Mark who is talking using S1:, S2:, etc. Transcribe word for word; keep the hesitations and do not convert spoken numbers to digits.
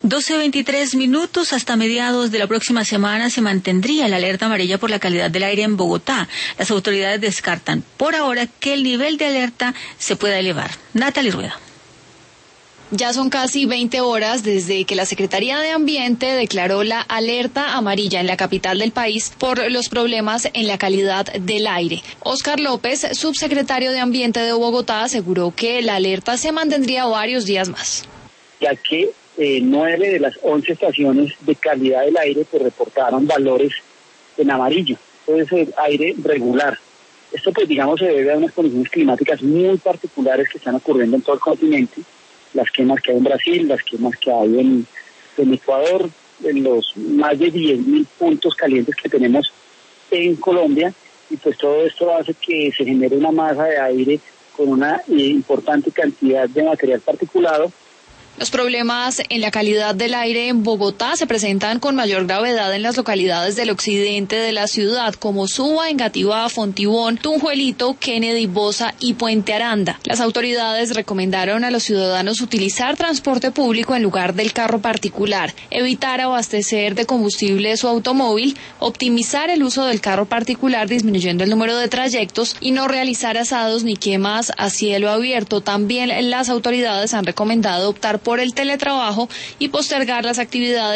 S1: doce veintitrés minutos. Hasta mediados de la próxima semana se mantendría la alerta amarilla por la calidad del aire en Bogotá. Las autoridades descartan por ahora que el nivel de alerta se pueda elevar. Natalie Rueda.
S2: Ya son casi veinte horas desde que la Secretaría de Ambiente declaró la alerta amarilla en la capital del país por los problemas en la calidad del aire. Óscar López, subsecretario de Ambiente de Bogotá, aseguró que la alerta se mantendría varios días más.
S3: Ya que eh, nueve de las once estaciones de calidad del aire pues reportaron valores en amarillo, entonces el aire regular. Esto pues digamos se debe a unas condiciones climáticas muy particulares que están ocurriendo en todo el continente. Las quemas que hay en Brasil, las quemas que hay en, en Ecuador, en los más de diez mil puntos calientes que tenemos en Colombia, y pues todo esto hace que se genere una masa de aire con una eh, importante cantidad de material particulado.
S2: Los problemas en la calidad del aire en Bogotá se presentan con mayor gravedad en las localidades del occidente de la ciudad, como Suba, Engativá, Fontibón, Tunjuelito, Kennedy, Bosa y Puente Aranda. Las autoridades recomendaron a los ciudadanos utilizar transporte público en lugar del carro particular, evitar abastecer de combustible su automóvil, optimizar el uso del carro particular disminuyendo el número de trayectos y no realizar asados ni quemas a cielo abierto. También las autoridades han recomendado optar por el teletrabajo y postergar las actividades